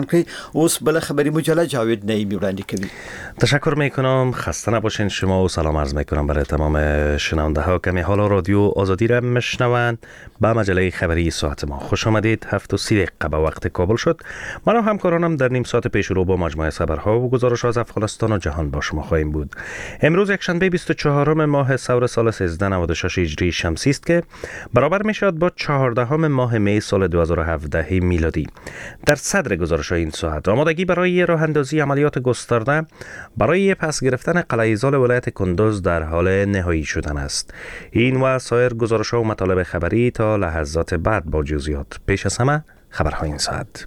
که اوس بل خبری مجله جاوید نعیمی وړاندې کوي. تشکر میکنم، خسته نباشین شما و سلام عرض میکنم برای تمام شنونده ها که حالا رادیو آزادی را میشنوند. به مجله خبری ساعت ما خوش آمدید. 7:30 به وقت کابل شد. من و همکارانم در نیم ساعت پیش رو با مجموعه خبرها و گزارش از افغانستان و جهان با شما خواهیم بود. امروز یکشنبه 24 ماه سور سال 1396 هجری شمسی است که برابر میشد با 14 ماه می سال 2017 میلادی. در صدر گزارش این ساعت آمادگی برای راه اندازی عملیات گسترده برای پس گرفتن قلعه زال ولایت کندوز در حال نهایی شدن است. این و سایر گزارش‌ها و مطالب خبری تا لحظات بعد با جزئیات. پیش از همه خبرهای این ساعت.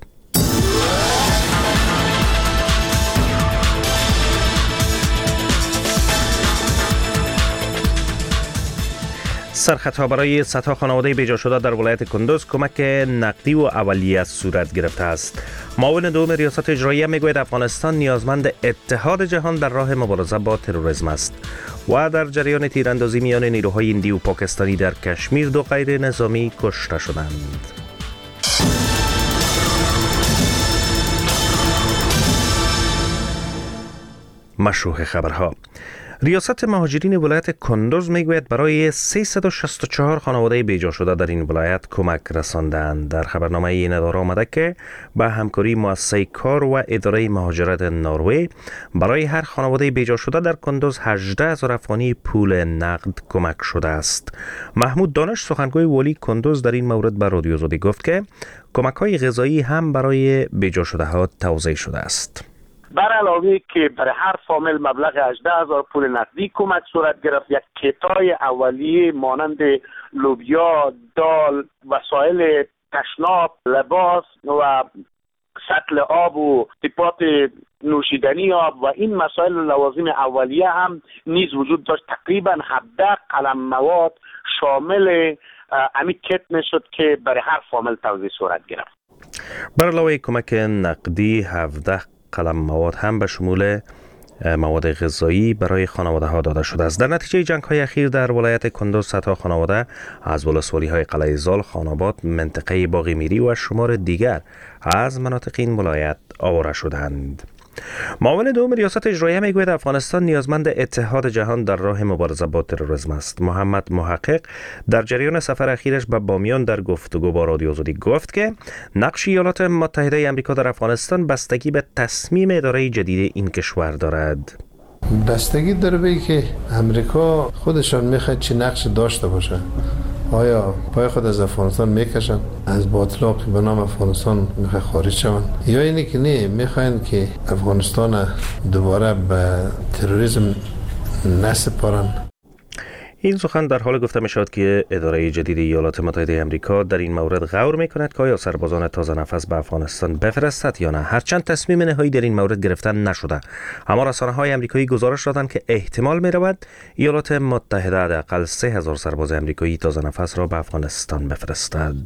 سرخطها برای صدها خانواده بیجا شده در ولایت کندوز کمک نقدی و اولیه صورت گرفته است. معاون دوم ریاست اجراییه میگوید افغانستان نیازمند اتحاد جهان در راه مبارزه با تروریسم است. و در جریان تیراندازی میان نیروهای هندی و پاکستانی در کشمیر 2 غیر نظامی کشته شدند. مشروع خبرها. ریاست مهاجرین ولایت کندوز میگوید برای 364 خانواده بیجا شده در این ولایت کمک رساندند. در خبرنامه این اداره آمده که به همکاری مؤسسه کار و اداره مهاجرت نروژ برای هر خانواده بیجا شده در کندوز 18,000 افغانی پول نقد کمک شده است. محمود دانش سخنگوی والی کندوز در این مورد به رادیو آزادی گفت که کمک‌های غذایی هم برای بیجا شده ها توزیع شده است. بر علاوه که برای هر فامیل مبلغ 18,000 پول نقدی کمک صورت گرفت، یک کیتای اولیه مانند لوبیا، دال، وسایل تشناب، لباس و سطل آب و تیپات نوشیدنی آب و این مسائل لوازم اولیه هم نیز وجود داشت. تقریبا 17 قلم مواد شامل امی کیت میشد که برای هر فامیل توزیع صورت گرفت. بر علاوه کمک نقدی 17 قلم مواد هم به شمول مواد غذایی برای خانواده ها داده شده است. در نتیجه جنگ های اخیر در ولایت کندوز صدها خانواده از ولسوالی های قلعه زال، خاناباد، منطقه باغی میری و شمار دیگر از مناطق این ولایت آواره شدند. معاون دوم ریاست اجراییه میگوید افغانستان نیازمند اتحاد جهان در راه مبارزه با تروریسم است. محمد محقق در جریان سفر اخیرش به بامیان در گفتگو با رادیو آزادی گفت که نقش ایالات متحده آمریکا در افغانستان بستگی به تصمیم اداره جدید این کشور دارد. بستگی داره به که امریکا خودشان میخواد چه نقش داشته باشه. آیا پای خود از افغانستان میکشن، از باطلاقی به نام افغانستان میخواه خارج شون، یا اینی که نه میخواین که افغانستان دوباره به تروریسم نسپارن. این سخن در حال گفته می شود که اداره جدید ایالات متحده آمریکا در این مورد غور می کند که آیا سربازان تازه نفس به افغانستان بفرستد یا نه. هرچند تصمیم نهایی در این مورد گرفته نشده، اما رسانه‌های آمریکایی گزارش دادند که احتمال می رود ایالات متحده حداقل 3,000 سرباز آمریکایی تازه نفس را به افغانستان بفرستد.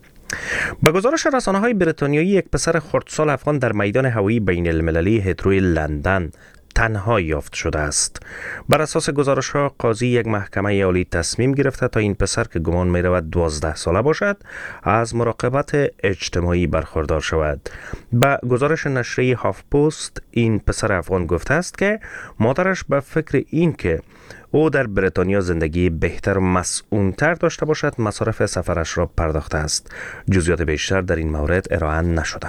با گزارش رسانه‌های بریتانیایی، یک پسر خردسال افغان در میدان هوایی بین المللی هیتروی لندن تنها یافت شده است. بر اساس گزارش‌ها قاضی یک محکمه عالی تصمیم گرفته تا این پسر که گمان می‌رود 12 ساله باشد از مراقبت اجتماعی برخوردار شود. با گزارش نشریه هاف پست، این پسر افغان گفته است که مادرش به فکر این که او در بریتانیا زندگی بهتر و مسئول‌تر داشته باشد مصارف سفرش را پرداخته است. جزئیات بیشتر در این مورد ارائه نشده.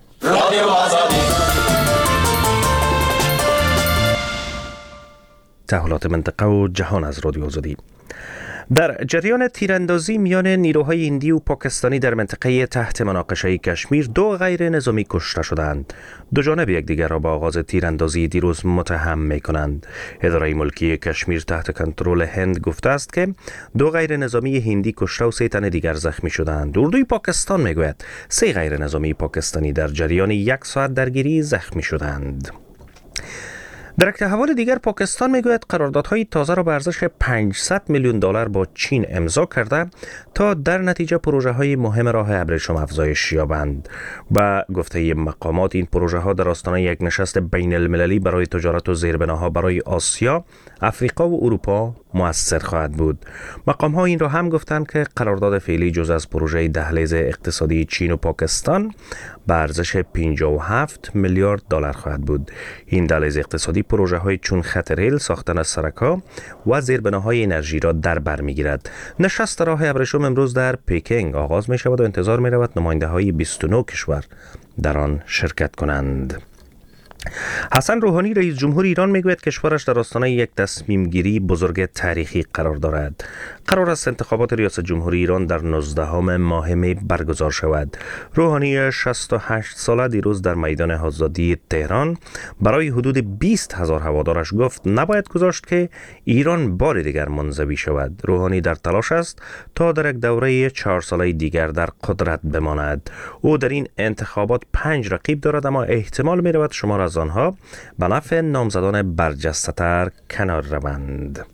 تحولات منطقه و جهان از رادیو آزادی. در جریان تیراندازی میان نیروهای هندی و پاکستانی در منطقه تحت مناقشه کشمیر 2 غیر نظامی کشته شدند. دو جانب یکدیگر را با آغاز تیراندازی دیروز متهم می‌کنند. اداره ملکی کشمیر تحت کنترل هند گفته است که 2 غیر نظامی هندی کشته و 3 تن دیگر زخمی شدند. اردوی پاکستان میگوید 3 غیر نظامی پاکستانی در جریان 1 ساعت درگیری زخمی شدند. در یک احوال دیگر پاکستان میگوید قراردادهای تازه را به ارزش 500 میلیون دلار با چین امضا کرده تا در نتیجه پروژه های مهم راه ابریشم افزایش یابند. با گفته مقامات این پروژه ها در آستانه یک نشست بین المللی برای تجارت و زیربناها برای آسیا، افریقا و اروپا مؤثر خواهد بود. مقام ها این را هم گفتند که قرارداد فعلی جز از پروژه دهلیز اقتصادی چین و پاکستان به ارزش 57 میلیارد دلار خواهد بود. این دهلیز اقتصادی پروژه های چون خط ریل، ساختن از سرک‌ها و زیربناهای انرژی را در بر میگیرد. نشست راه ابریشم امروز در پکینگ آغاز می شود و انتظار می رود نماینده های 29 کشور در آن شرکت کنند. حسن روحانی رئیس جمهور ایران میگوید کشورش در آستانه یک تصمیم گیری بزرگ تاریخی قرار دارد. قرار است انتخابات ریاست جمهوری ایران در 19 ماه می برگزار شود. روحانی 68 ساله دیروز در میدان آزادی تهران برای حدود 20,000 هوادارش گفت نباید گذاشت که ایران بار دیگر منزوی شود. روحانی در تلاش است تا در یک دوره 4 ساله دیگر در قدرت بماند. او در این انتخابات 5 رقیب دارد، اما احتمال می رود شمار از آنها به نفع نامزدان برجسته‌تر کنار روند.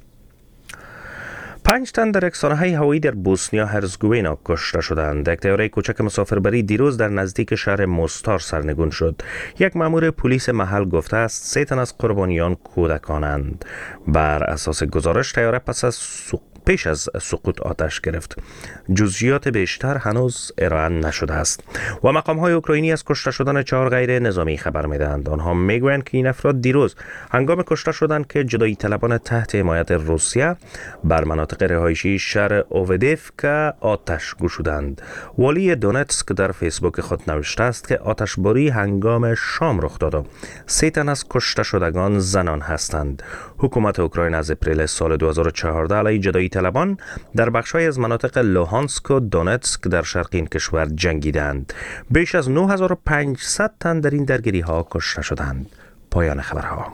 5 تن در یک سانحه هوایی در بوسنیا هرزگوینا کشته شدند. یک طیاره کوچک مسافربری دیروز در نزدیک شهر موستار سرنگون شد. یک مأمور پلیس محل گفته است 3 تن از قربانیان کودکانند. بر اساس گزارش طیاره پیش از سقوط آتش گرفت. جزئیات بیشتر هنوز ارائه نشده است. و مقام‌های اوکراینی از کشته شدن 4 غیر نظامی خبر می‌دهند. آنها میگویند که این افراد دیروز هنگام کشته شدند که جدایی طلبان تحت حمایت روسیه بر مناطق رهایشی شهر اوودیفکا آتش گشودند. والی دونتسک در فیسبوک خود نوشته است که آتشباری هنگام شام رخ داد. 3 تن از کشته شدگان زنان هستند. حکومت اوکراین از اپریل سال 2014 علیه جدایی طلبان در بخش‌های از مناطق لوهانسک و دونتسک در شرق این کشور جنگیدند. بیش از 9500 تن در این درگیری‌ها کشته شدند. پایان خبرها.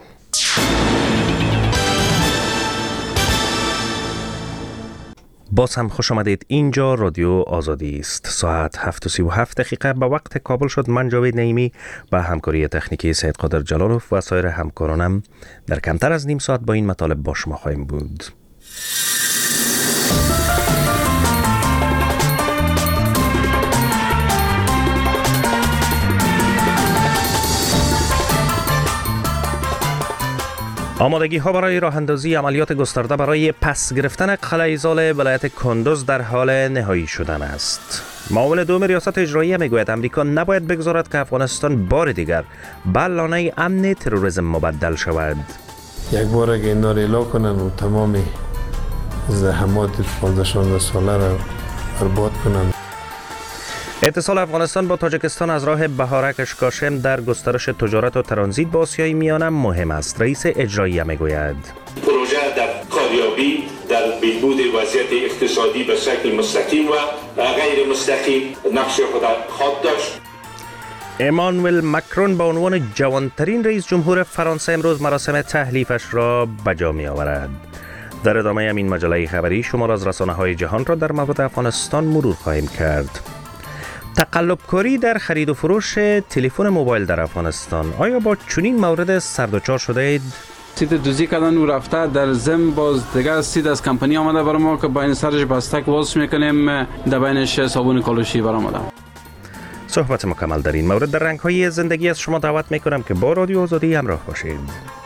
باز هم خوش آمدید. اینجا رادیو آزادی است. ساعت 7:37 به وقت کابل شد. من جاوید نعیمی با همکاری تکنیکی سید قادر جلالوف و سایر همکارانم در کمتر از نیم ساعت با این مطالب با شما خواهیم بود. آمادگی ها برای راه اندازی عملیات گسترده برای پس گرفتن قلعه زال ولایت کندوز در حال نهایی شدن است. معاون دوم ریاست اجراییه میگوید امریکا نباید بگذارد که افغانستان بار دیگر به لانه امن تروریسم مبدل شود. یک بار اگه اینا رو اعلام کنن و تمام زحمات 15 ساله را برباد کنن. اتصال افغانستان با تاجیکستان از راه بهارک اشکاشم در گسترش تجارت و ترانزیت با آسیای میانه مهم است. رئیس اجراییه میگوید پروژه در کاریابی در بهبود وضعیت اقتصادی به شکل مستقیم و غیر مستقیم نقش خود خواهد داشت. امانوئل مکرون به عنوان جوانترین رئیس جمهور فرانسه امروز مراسم تحلیفش را بجا می آورد. در ادامه این مجله خبری شما را از رسانه‌های جهان را در مورد افغانستان مرور خواهیم کرد. تقلبکاری در خرید و فروش تلفن موبایل در افغانستان. آیا با چنین مورد سردوچار شده اید؟ سید دوزی کردن و رفته در زم باز دیگه سید از کمپانی آمده برای ما که با این سرش بستک واس میکنیم در بینش صابون کالوشی برای آمده. صحبت مکمل در این مورد در رنگ‌های زندگی از شما دعوت میکنم که با رادیو آزادی همراه باشید.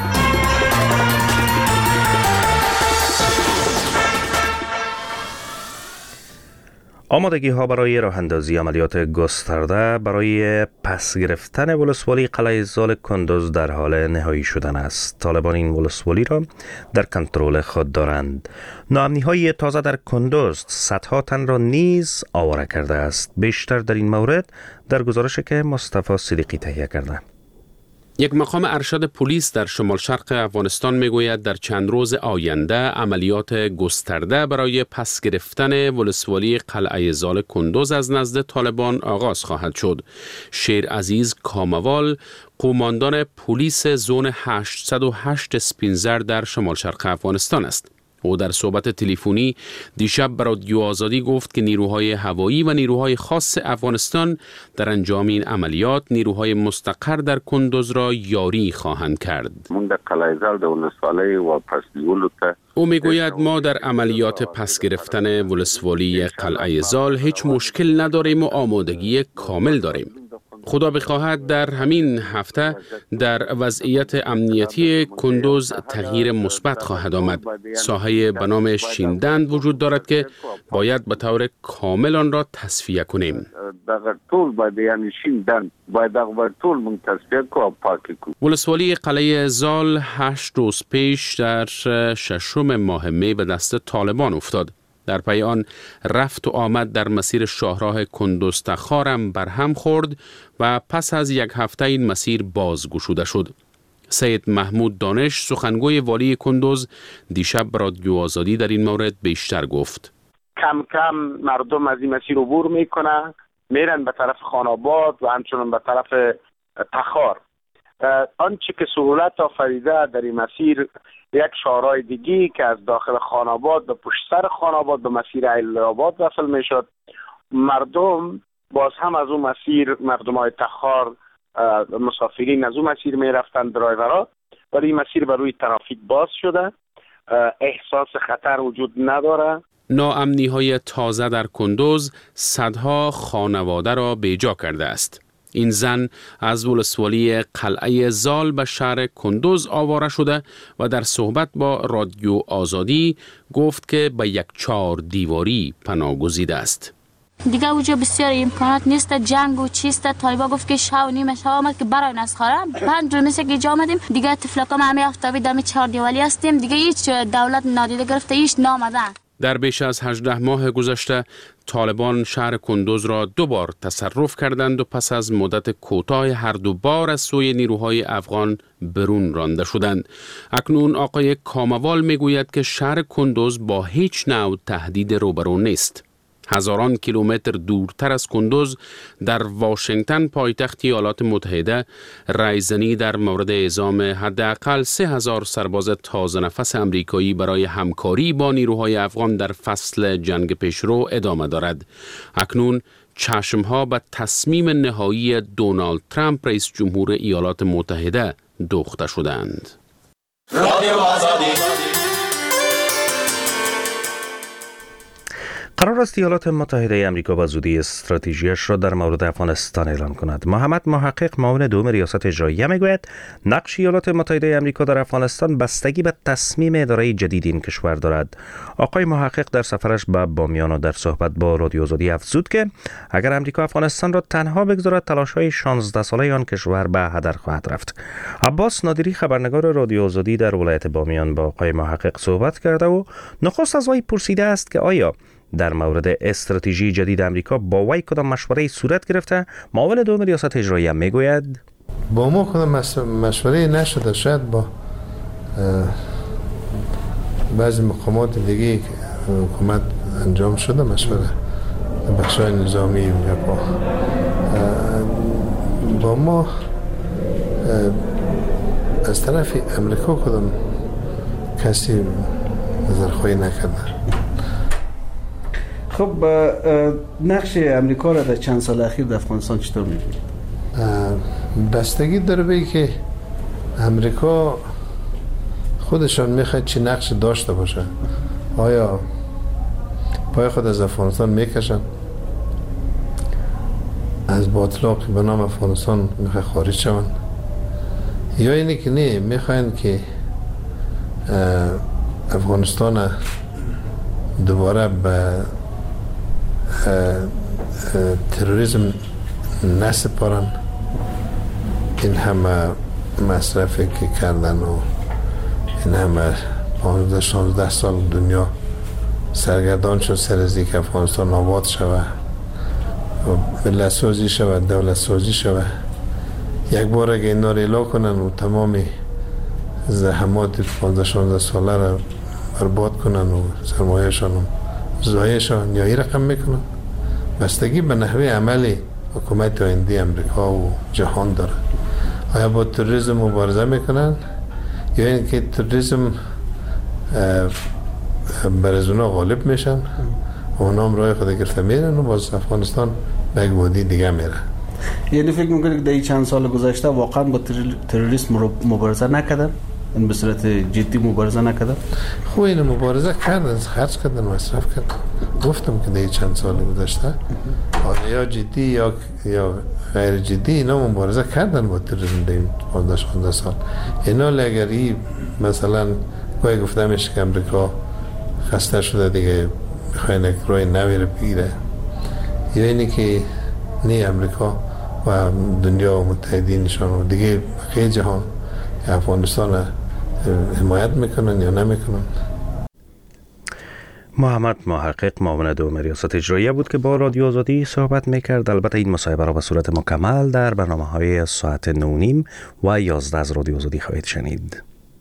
آمادگی ها برای راه اندازی عملیات گسترده برای پس گرفتن ولسوالی قلعه زال کندوز در حال نهایی شدن است. طالبان این ولسوالی را در کنترل خود دارند. ناامنی های تازه در کندوز صدها تن را نیز آواره کرده است. بیشتر در این مورد در گزارشی که مصطفی صدیقی تهیه کرده. یک مقام ارشد پلیس در شمال شرق افغانستان میگوید در چند روز آینده عملیات گسترده برای پس گرفتن ولسوالی قلعه زال کندوز از نزد طالبان آغاز خواهد شد. شیر عزیز کاموال قماندان پلیس زون 808 سپینزر در شمال شرق افغانستان است. او در صحبت تلفنی دیشب به رادیو آزادی گفت که نیروهای هوایی و نیروهای خاص افغانستان در انجام این عملیات نیروهای مستقر در کندوز را یاری خواهند کرد. او میگوید ما در عملیات پس گرفتن ولسوالی قلعه زال هیچ مشکل نداریم و آمادگی کامل داریم. خدا بخواهد در همین هفته در وضعیت امنیتی کندوز تغییر مثبت خواهد آمد. ساحه به نام شیندند وجود دارد که باید به طور کامل آن را تصفیه کنیم. ولسوالی قلعه زال 8 روز پیش در 6 ماه می به دست طالبان افتاد. در پی آن رفت و آمد در مسیر شاهراه کندوز تخار هم برهم خورد و پس از یک هفته این مسیر بازگشوده شد. سید محمود دانش سخنگوی والی کندوز دیشب رادیو آزادی در این مورد بیشتر گفت. کم کم مردم از این مسیر عبور میکنن، میرن به طرف خاناباد و همچنان به طرف تخار. آنچه که سهولت آفریده در این مسیر یک شاهراه دیگی که از داخل خاناباد به پشت سر خاناباد به مسیر ایل‌آباد وصل میشد. مردم باز هم از اون مسیر، مردم های تخار مسافرین از اون مسیر میرفتن، درایورها، ولی این مسیر بر روی ترافیک باز شده، احساس خطر وجود نداره. ناامنی های تازه در کندوز صدها خانواده را بیجا کرده است. این زن از ولسوالی قلعه زال به شهر کندوز آواره شده و در صحبت با رادیو آزادی گفت که به یک 4 دیواری پناه گزیده است. دیگه اونجا بسیار امکانات نیست، جنگ و چیست. طالبا گفت که شب نیمه شب آمد که برای نسخاره 5 روز که اینجا آمدیم دیگه طفلکام همه افتابی دم 4 دیواری هستیم، دیگه هیچ دولت نادیده گرفته، هیچ نامدن. در بیش از 18 ماه گذشته طالبان شهر کندوز را 2 بار تصرف کردند و پس از مدت کوتاه هر 2 بار از سوی نیروهای افغان برون رانده شدند. اکنون آقای کاموال میگوید که شهر کندوز با هیچ نوع تهدید روبرو نیست. هزاران کیلومتر دورتر از کندوز در واشنگتن پایتخت ایالات متحده رایزنی در مورد اعزام حداقل 3000 سرباز تازه نفس امریکایی برای همکاری با نیروهای افغان در فصل جنگ پیشرو ادامه دارد. اکنون چشمها به تصمیم نهایی دونالد ترامپ رئیس جمهور ایالات متحده دوخته شدند. قرار است ایالات متحده آمریکا به زودی استراتژیش را در مورد افغانستان اعلام کند. محمد محقق معاون دوم ریاست اجراییه میگوید نقش ایالات متحده آمریکا در افغانستان بستگی به تصمیم اداره جدید این کشور دارد. آقای محقق در سفرش به بامیان و در صحبت با رادیو آزادی افزود که اگر آمریکا افغانستان را تنها بگذارد تلاش‌های 16 ساله آن کشور به هدر خواهد رفت. عباس نادری خبرنگار رادیو آزادی در ولایت بامیان با آقای محقق صحبت کرده و نخست از وی پرسیده است که آیا در مورد استراتژی جدید امریکا با وی کدام مشوره‌ای صورت گرفته. معاون دوم ریاست اجراییه میگوید با ما کدام مشوره‌ای نشده، شاید با بعضی مقامات دیگه حکومت انجام شده مشوره، بخشای نظامی یا با ما از طرف امریکا کدام کسی نظرخواهی نکرده. خب نقش امریکا را در چند سال اخیر در افغانستان چطور می‌بینید؟ بستگی داره به که امریکا خودشان میخواد چی نقش داشته باشه. آیا پای خود از افغانستان میکشن، از باطلاقی به نام افغانستان میخواد خارج شون، یا اینی که نه میخواین که افغانستان دوباره به تروریسم نسپارن. این همه مصرفی که کردن و این همه 15-16 سال دنیا سرگردان شد سر از اینکه افغانستان آباد شود و ملت سازی شود، دولت سازی شود. یک بار اگه اینا رو اعلام کنن و تمام زحمات 15-16 ساله را برباد کنن و سرمایه‌شان و ضایعشان یا این رقم میکنن، بستگی به نحوه عملی حکومت آینده امریکا و جهان داره. آیا با تروریسم مبارزه میکنن یا اینکه تروریسم بر از اونا غالب میشن و اونا هم راه خود گرفته میرن و باز افغانستان به یک وادی دیگه میره. یعنی فکر میکنید که در این چند سال گذشته واقعا با تروریسم مبارزه نکردن؟ این به صورت جدی مبارزه نکردن؟ خب این مبارزه کردن، خرج کردن، مصرف کردن. گفتم که در این چند سال گذشته یا جدی یا غیر جدی اینا مبارزه کردن با تروریسم در این 15 سال. اینا اگر مثلا گاهی گفتمش که امریکا خسته شده دیگه میخواین یک راه نوی رو بگیره، یا اینی که نه امریکا و دنیا و متحدینشان و دیگه بقیه جهان افغانستان حمایت میکنن یا نمیکنن. محمد محقق معاون دوم ریاست اجراییه بود که با رادیو آزادی صحبت میکرد. البته این مصاحبه را به صورت مکمل در برنامه‌های ساعت 9:30 و 11 از رادیو آزادی خواهید شنید.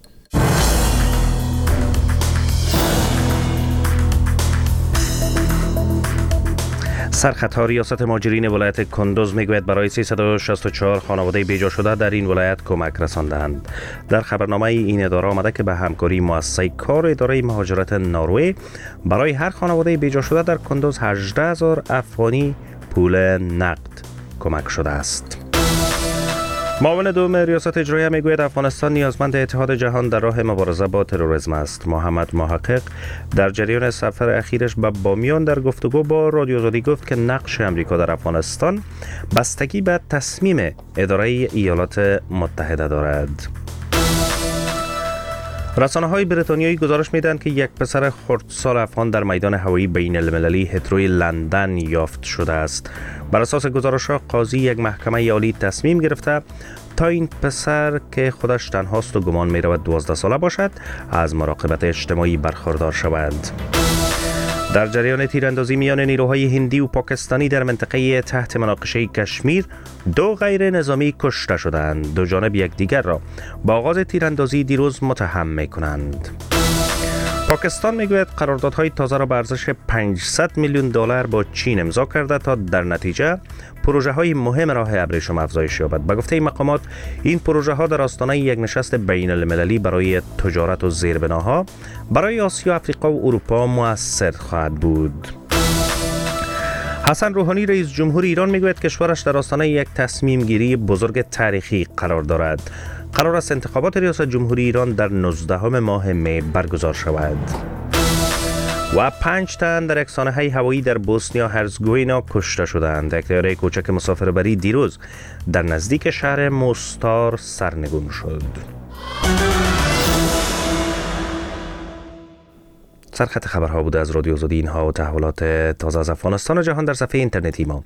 سرخطها ریاست مهاجرین ولایت کندوز میگوید برای 364 خانواده بیجا شده در این ولایت کمک رساندند. در خبرنامه این اداره آمده که به همکاری مؤسسه کار اداره مهاجرت نروژ برای هر خانواده بیجا شده در کندوز 18,000 افغانی پول نقد کمک شده است. معاون دوم ریاست اجراییه میگوید افغانستان نیازمند اتحاد جهان در راه مبارزه با تروریسم است. محمد محقق در جریان سفر اخیرش به بامیان در گفتگو با رادیو آزادی گفت که نقش امریکا در افغانستان بستگی به تصمیم اداره ایالات متحده دارد. رسانه‌های بریتانیایی گزارش میدهند که یک پسر خردسال افغان در میدان هوایی بین المللی هیتروی لندن یافت شده است. بر اساس گزارش‌ها قاضی یک محکمه عالی تصمیم گرفته تا این پسر که خودش تنهاست و گمان می‌رود 12 ساله باشد از مراقبت اجتماعی برخوردار شود. در جریان تیراندازی میان نیروهای هندی و پاکستانی در منطقه تحت مناقشه کشمیر 2 غیر نظامی کشته شدند. دو جانب یکدیگر را با آغاز تیراندازی دیروز متهم می‌کنند. پاکستان میگوید قراردادهای تازه را به ارزش $500 میلیون با چین امضا کرده تا در نتیجه پروژه های مهم راه ابریشم افزایش یابد. به گفته این مقامات این پروژه ها در آستانه یک نشست بین المللی برای تجارت و زیربناها برای آسیا، افریقا و اروپا مؤثر خواهد بود. حسن روحانی رئیس جمهور ایران میگوید کشورش در آستانه یک تصمیم گیری بزرگ تاریخی قرار دارد. قرار است انتخابات ریاست جمهوری ایران در 19 ماه می برگزار شود. و 5 تن در یک سانحه هوایی در بوسنیا هرزگوینا کشته شدند. یک طیاره کوچک مسافربری دیروز در نزدیک شهر موستار سرنگون شد. سرخط خبرها بود از رادیو آزادی. اینها و تحولات تازه از افغانستان و جهان در صفحه اینترنتی ما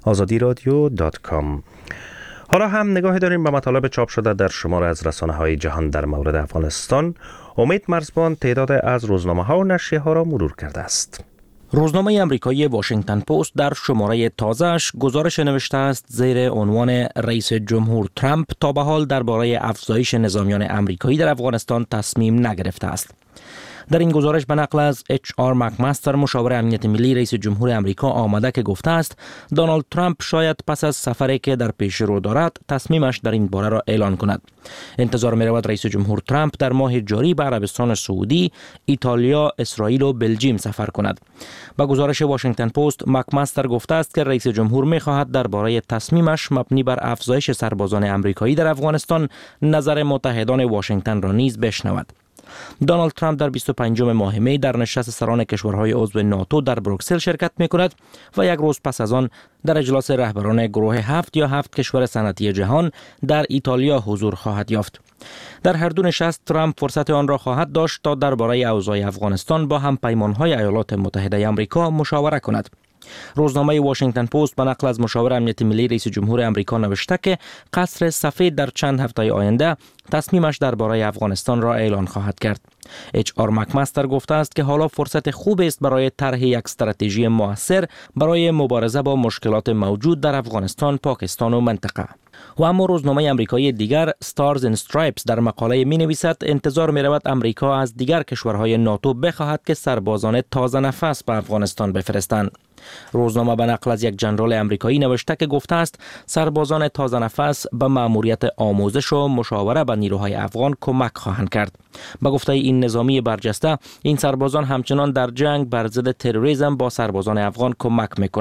azadiradio.com. حالا هم نگاهی داریم به مطالب چاپ شده در شماره از رسانه‌های جهان در مورد افغانستان. امید مرزبان تعداد از روزنامه‌ها و نشریه‌ها را مرور کرده است. روزنامه آمریکایی واشنگتن پست در شماره تازه‌اش گزارش نوشته است زیر عنوان رئیس جمهور ترامپ تا به حال درباره افزایش نظامیان آمریکایی در افغانستان تصمیم نگرفته است. در این گزارش به نقل از HR مکمستر مشاور امنیت ملی رئیس جمهور آمریکا آمده که گفته است دونالد ترامپ شاید پس از سفری که در پیش رو دارد تصمیمش در این باره را اعلان کند. انتظار می رود رئیس جمهور ترامپ در ماه جاری به عربستان سعودی، ایتالیا، اسرائیل و بلژیم سفر کند. با گزارش واشنگتن پست مکمستر گفته است که رئیس جمهور می خواهد درباره تصمیمش مبنی بر افزایش سربازان آمریکایی در افغانستان نظر متحدان واشنگتن را نیز بشنود. دونالد ترامپ در 25 ماه می در نشست سران کشورهای عضو ناتو در بروکسل شرکت می کند و یک روز پس از آن در اجلاس رهبران گروه 7 یا 7 کشور صنعتی جهان در ایتالیا حضور خواهد یافت. در هر دو نشست ترامپ فرصت آن را خواهد داشت تا درباره اوضاع افغانستان با همپیمانهای ایالات متحده آمریکا مشاوره کند. روزنامه واشنگتن پست به نقل از مشاور امنیت ملی رئیس جمهور آمریکا نوشته که قصر سفید در چند هفته آینده تصمیمش درباره افغانستان را اعلان خواهد کرد. HR مکمستر گفته است که حالا فرصت خوب است برای طرح یک استراتژی موثر برای مبارزه با مشکلات موجود در افغانستان، پاکستان و منطقه. و اما روزنامه آمریکایی دیگر Stars and Stripes در مقاله می نویسد انتظار می رود آمریکا از دیگر کشورهای ناتو بخواهد که سربازان تازه نفس به افغانستان بفرستند. روزنامه به نقل از یک جنرال آمریکایی نوشته که گفته است سربازان تازه نفس به مأموریت آموزش و مشاوره با نیروهای افغان کمک خواهند کرد. به گفته این نظامی برجسته این سربازان همچنان در جنگ بر ضد تروریسم با سربازان افغان کمک میکنند.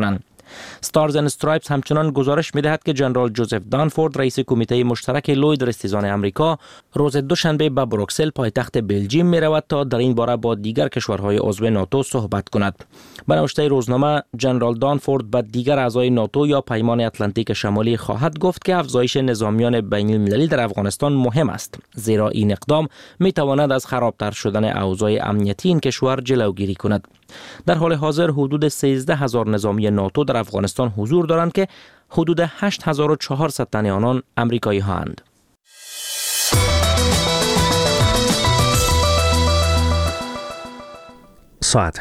ستارز اند استرایپس همچنان گزارش می‌دهد که جنرال جوزف دانفورد رئیس کمیته مشترک لوید رستیزان آمریکا روز دوشنبه به بروکسل پایتخت بلژیم می‌رود تا در این باره با دیگر کشورهای عضو ناتو صحبت کند. به نوشته روزنامه جنرال دانفورد به دیگر اعضای ناتو یا پیمان اتلانتیک شمالی خواهد گفت که افزایش نظامیان بین‌المللی در افغانستان مهم است، زیرا این اقدام می‌تواند از خرابتر شدن اوضاع امنیتی این کشور جلوگیری کند. در حال حاضر حدود 13,000 نظامی ناتو در افغانستان حضور دارند که حدود 8,400 تن آنان آمریکایی هستند. ساعت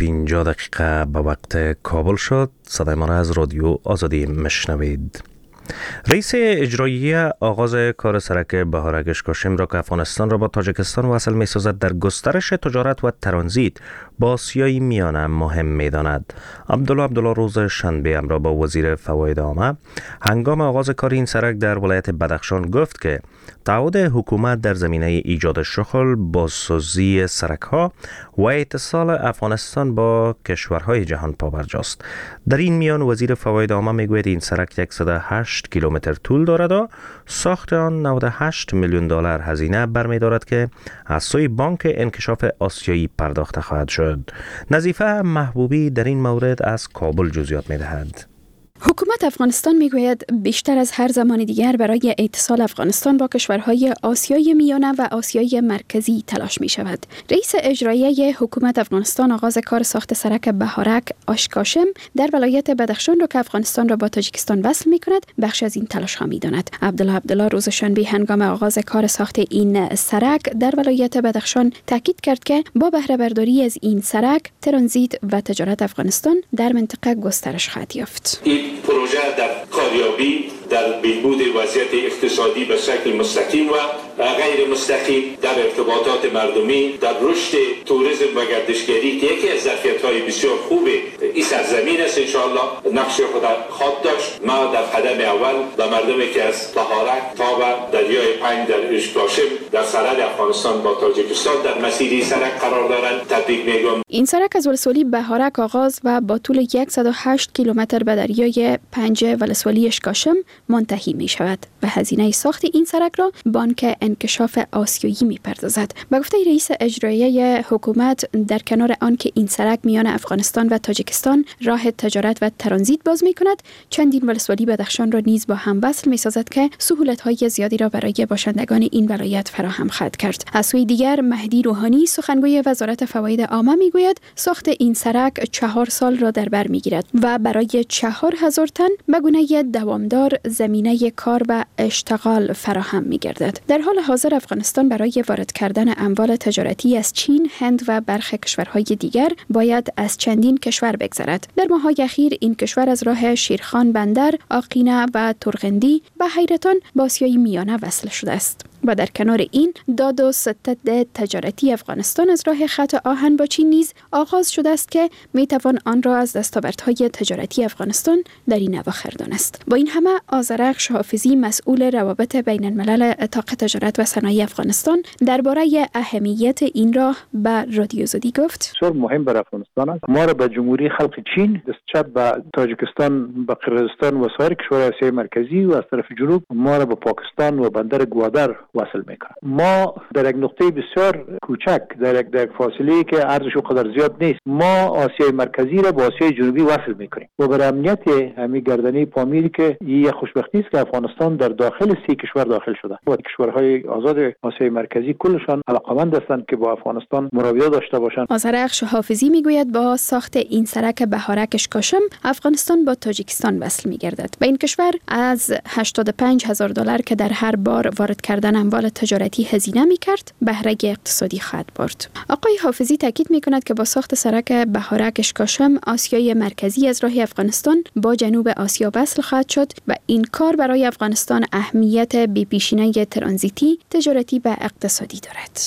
7:50 به وقت کابل شد. صدای ما را از رادیو آزادی مشنوید. رئیس اجرایی آغاز کار سرک بهارک اشکاشم را که افغانستان را با تاجیکستان وصل می سازد در گسترش تجارت و ترانزیت با آسیای میانه مهم می داند. عبدالله روز شنبه همراه با وزیر فواید عامه هنگام آغاز کار این سرک در ولایت بدخشان گفت که تعهد حکومت در زمینه ایجاد شغل، بازسازی سرک ها و اتصال افغانستان با کشورهای جهان پابرجاست. در این میان وزیر فواید عامه می گوید این سرک 108 کیلومتر طول دارد و ساخت آن 98 میلیون دلار هزینه برمی‌دارد که از سوی بانک انکشاف آسیایی پرداخته خواهد شد. نظیفه محبوبی در این مورد از کابل جزئیات می‌دهد. حکومت افغانستان میگوید بیشتر از هر زمان دیگر برای اتصال افغانستان با کشورهای آسیای میانه و آسیای مرکزی تلاش می شود. رئیس اجرایی حکومت افغانستان آغاز کار ساخت سرک بهارک آشکاشم در ولایت بدخشان را که افغانستان را با تاجیکستان وصل می کند بخش از این تلاش ها می داند. عبدالله روز شنبه هنگام آغاز کار ساخت این سرک در ولایت بدخشان تاکید کرد که با بهره برداری از این سرک ترانزیت و تجارت افغانستان در منطقه گسترش خواهد یافت. پروژه در کاریابی در بهبود وضعیت اقتصادی به شکل مستقیم و غیر مستقیم، در ارتباطات مردمی، در رشد توریسم و گردشگری که یکی از ظرفیت‌های بسیار خوب این سرزمین است، انشاءالله نقش خود خواهد داشت. ما در قدم اول به مردمی که از بهارک تا و دریای پنج در اشکاشم در سرحد افغانستان با تاجیکستان در مسیر سرک قرار دارند تبریک میگم. این سرک از ولسوالی بهارک آغاز و با طول 108 کیلومتر به دریای پنج ولسوالی اشکاشم منتهی می شود و هزینه ساخت این سرک را بانک انکشاف آسیایی می پردازد. به گفته رئیس اجرایی حکومت در کنار آن که این سرک میان افغانستان و تاجیکستان راه تجارت و ترانزیت باز می کند، چندین ولسوالی بدخشان را نیز با هم وصل می سازد که سهولت های زیادی را برای باشندگان این ولایت فراهم خواهد کرد. از سوی دیگر مهدی روحانی سخنگوی وزارت فواید عامه می گوید ساخت این سرک 4 سال را در بر می گیرد و برای 4,000 تن به گونه دوامدار زمینه کار و اشتغال فراهم می گردد. در حال حاضر افغانستان برای وارد کردن اموال تجارتی از چین، هند و برخی کشورهای دیگر باید از چندین کشور بگذرد. در ماه‌های اخیر این کشور از راه شیرخان بندر، آقینه و ترغندی به حیرتان با آسیای میانه وصل شده است. و در کنار این داد و ستد تجارتی افغانستان از راه خط آهن با چین نیز آغاز شده است که می توان آن را از دستاوردهای تجارتی افغانستان در این اواخر دانست. با این همه آذرخش حافظی مسئول روابط بین الملل اتاق تجارت و صنایع افغانستان درباره اهمیت این راه به رادیو آزادی گفت: بسیار مهم برای افغانستان است. ما را به جمهوری خلق چین، دستچپ به تاجیکستان، به قرقیزستان و سایر کشورهای آسیای مرکزی و از طرف جنوب ما را به پاکستان و بندر گوادر وصل میکنه. ما در یک نقطه بسیار کوچک در یک فاصله که عرضش قدر زیاد نیست، ما آسیای مرکزی را با آسیای جنوبی وصل میکنیم و برای امنیت همین گردنه پامیری که این خوشبختی است که افغانستان در داخل 3 کشور داخل شده و کشورهای آزاد آسیای مرکزی کلشان علاقمند هستند که با افغانستان مراودات داشته باشند. آذرخش حافظی میگوید با ساخت این سرک بهارک اشکاشم افغانستان با تاجیکستان وصل میگردد و این کشور از $85,000 که در هر بار وارد کردن اموال تجارتی هزینه می‌کرد بهره اقتصادی خواهد برد. آقای حافظی تاکید می‌کند که با ساخت سرک بهارک اشکاشم آسیای مرکزی از راه افغانستان با جنوب آسیا وصل خواهد شد و این کار برای افغانستان اهمیت بی‌پیشینه ترانزیتی، تجارتی و اقتصادی دارد.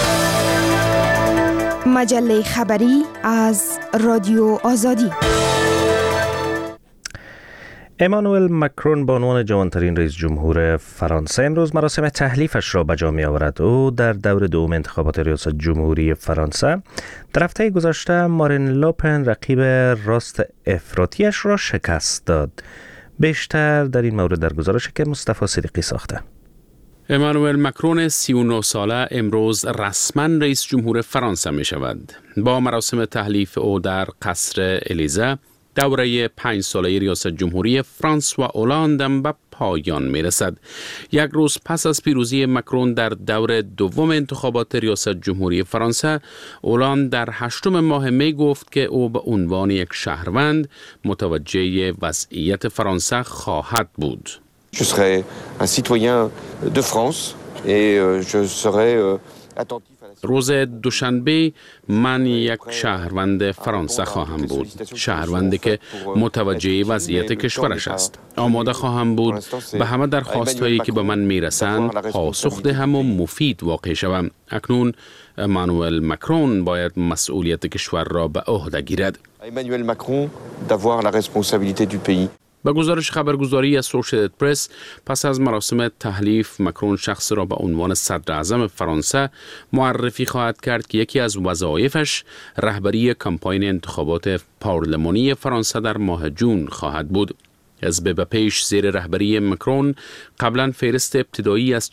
مجله خبری از رادیو آزادی. امانوئل مکرون به عنوان جوانترین رئیس جمهور فرانسه امروز مراسم تحلیفش را به جا می آورد. او در دور دوم انتخابات ریاست جمهوری فرانسه در هفته گذشته مارین لوپن رقیب راست افراطیش را شکست داد. بیشتر در این مورد در گزارشی که مصطفی صدیقی ساخته. امانوئل مکرون 39 ساله امروز رسما رئیس جمهور فرانسه می شود. با مراسم تحلیف او در قصر الیزه دوره 5 ساله ریاست جمهوری فرانسوا اولاند به پایان می رسد. یک روز پس از پیروزی مکرون در دور دوم انتخابات ریاست جمهوری فرانسه، اولاند در 8 ماه می گفت که او به عنوان یک شهروند متوجه وضعیت فرانسه خواهد بود. Je serai un citoyen de France et je serai attentif. روز دوشنبه من یک شهروند فرانسه خواهم بود، شهروندی که متوجه وضعیت کشورش است. آماده خواهم بود به همه درخواست‌هایی که به من میرسند پاسخ دهم و مفید واقع شوم. اکنون امانوئل مکرون باید مسئولیت کشور را به عهده گیرد. Emmanuel Macron d'avoir la responsabilité du pays. با گزارش خبرگزاری اسوشییتد پرس، پس از مراسم تحلیف مکرون شخص را به عنوان صدر اعظم فرانسه معرفی خواهد کرد که یکی از وظایفش رهبری کمپاین انتخابات پارلمانی فرانسه در ماه جون خواهد بود. حزب به پیش زیر رهبری مکرون قبلا فهرست ابتدایی از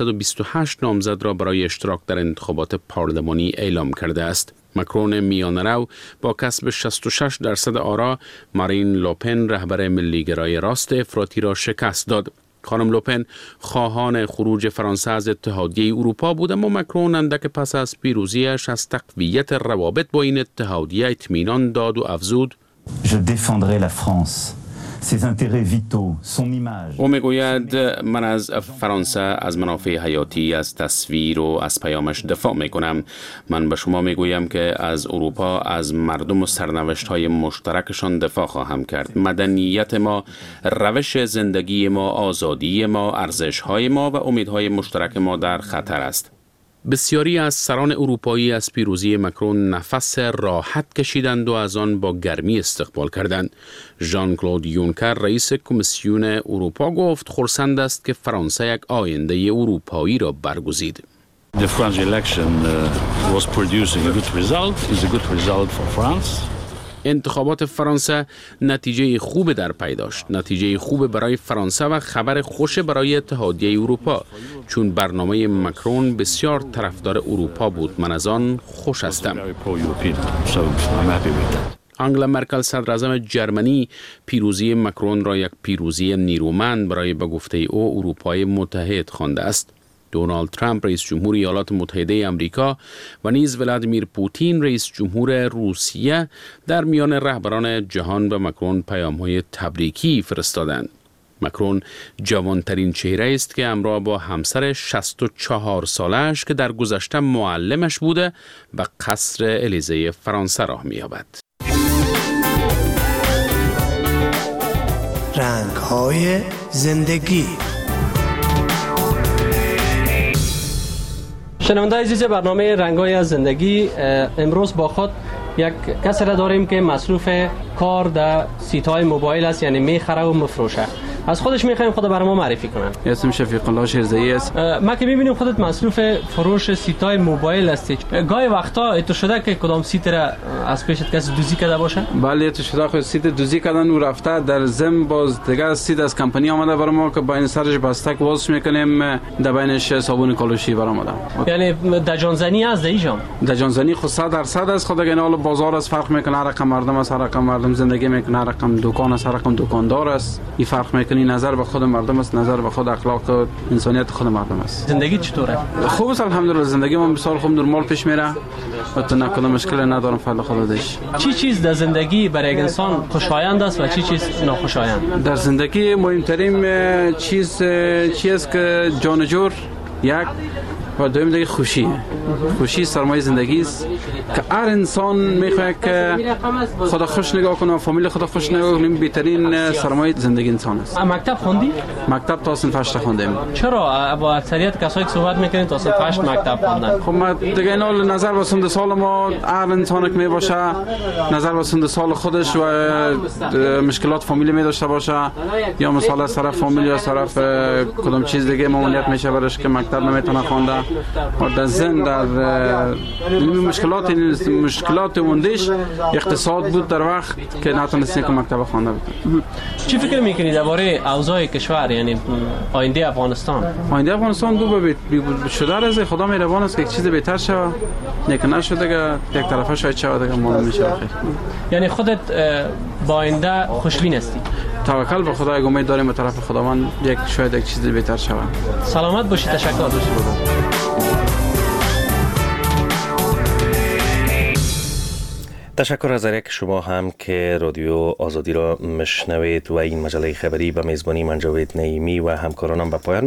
428 نامزد را برای اشتراک در انتخابات پارلمانی اعلام کرده است. مکرون میانه‌رو با کسب 66% آرا مارین لوپن رهبر ملیگرای راست افراطی را شکست داد. خانم لوپن خواهان خروج فرانسه از اتحادیه اروپا بود، اما مکرون اندک پس از پیروزیش از تقویت روابط با این اتحادیه اطمینان داد و افزود: Je défendrai la France. ses intérêts vitaux, son image. او میگوید من از فرانسه از منافع حیاتی، از تصویر و از پیامش دفاع میکنم. من به شما میگویم که از اروپا، از مردم و سرنوشت‌های مشترکشان دفاع خواهم کرد. مدنیت ما، روش زندگی ما، آزادی ما، ارزش‌های ما و امیدهای مشترک ما در خطر است. بسیاری از سران اروپایی از پیروزی مکرون نفس راحت کشیدند و از آن با گرمی استقبال کردند. ژان کلود یونکر رئیس کمیسیون اروپا گفت خرسند است که فرانسه یک آینده اروپایی را برگزید. The French election was producing a good result. It's a good result for France. انتخابات فرانسه نتیجه خوب در پی داشت، نتیجه خوب برای فرانسه و خبر خوش برای اتحادیه اروپا، چون برنامه مکرون بسیار طرفدار اروپا بود. من از آن خوش هستم. آنگلا مرکل صدر اعظم جرمنی پیروزی مکرون را یک پیروزی نیرومند برای به گفته او اروپای متحد خوانده است. دونالد ترامپ رئیس جمهور ایالات متحده آمریکا و نیز ولادیمیر پوتین رئیس جمهور روسیه در میان رهبران جهان به مکرون پیام‌های تبریکی فرستادند. مکرون جوانترین چهره است که همراه با همسر 64 سالش که در گذشته معلمش بوده به قصر الیزه فرانسه راه می‌یابد. رنگ‌های زندگی. شنونده عزیز برنامه رنگ‌های از زندگی، امروز با خود یک کسی را داریم که مصروف کار در سیت‌های موبایل است، یعنی میخره و مفروشه. از خودش میخوایم خود برای ما معرفی کنن. اسم شفیق الله شیرزایی است. ما که میبینیم خودت مصروف فروش سیت‌های موبایل هستی، گاهی وقتا اتو شده که کدام سیت را از پیشت کسی دوزی کرده باشه؟ بله، اتو شده خود سیت دوزی کردن و رفته در ضمن باز دیگه سیت از کمپانی آمده برای ما که با این سرش بستک واسه میکنیم، در بینش صابون کالوشی برای آمده. یعنی دجانزنی از دیجام دجانزنی خود 100% است. خود اگه حال بازار از فرق میکنه، هر رقم مردم است، هر رقم مردم زندگی میکنه، هر رقم دکان است، هر رقم دکاندار است. این فرق میکنه. نظر به خود مردم است، نظر به خود اخلاق و انسانیت خود مردم است. زندگی چطوره؟ خوب است الحمدلله. زندگی من بسیار خوب نرمال پیش میره و تو نکنه مشکل ندارم فضل خدایش. چی چیز در زندگی برای یک انسان خوشایند است و چی چیز ناخوشایند؟ در زندگی مهمترین چیز که جان جور یک و دوم دیگه خوشی سرمایه زندگی است که هر انسان میخواد که خدا خوش نگاه کنه و فامیل خدا خوش نگاه کنه. بهترین سرمایه زندگی انسان است. مکتب خوندی؟ مکتب تا صنف 8 خوندم. چرا با اکثریت کسایی که صحبت میکنین تا صنف 8 مکتب خوندن؟ خب ما دیگه اینا نظر به سن سال ما هر انسان که می باشه نظر به سن سال خودش و مشکلات فامیلی می داشته باشه یا مثلا از طرف فامیل یا از طرف کدام چیز دیگه ممانعت میشه برش که مکتب نمیتونه خونده و در زن در مشکلات موندش اقتصاد بود در وقت که نتونستیم که مکتب خونده بود. چی فکر میکنید درباره اوضاع کشور، یعنی آینده افغانستان؟ آینده افغانستان دو شده از خدا مهربان است که یک چیز بهتر شود، لیکن نشده که یک طرفه شاید شود که معلوم میشه. یعنی خودت با آینده خوشبین هستی؟ توکل به خدا، امید داریم به طرف خداوند شاید یک چیز بهتر شود. سلامت باشی. تشکر. تشکر از یک شما هم که رادیو آزادی را مشنوید و این مجله خبری به میزبانی من جاوید نعیمی و همکارانم به پایان